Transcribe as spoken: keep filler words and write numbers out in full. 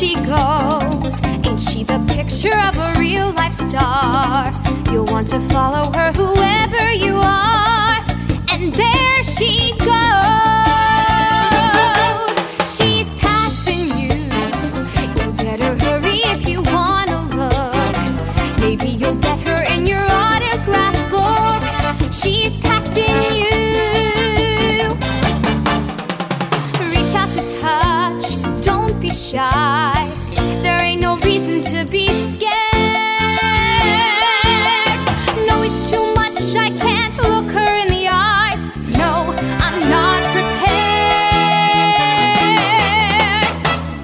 she goes. Ain't she the picture of a real life star? You'll want to follow her whoever you are. And there she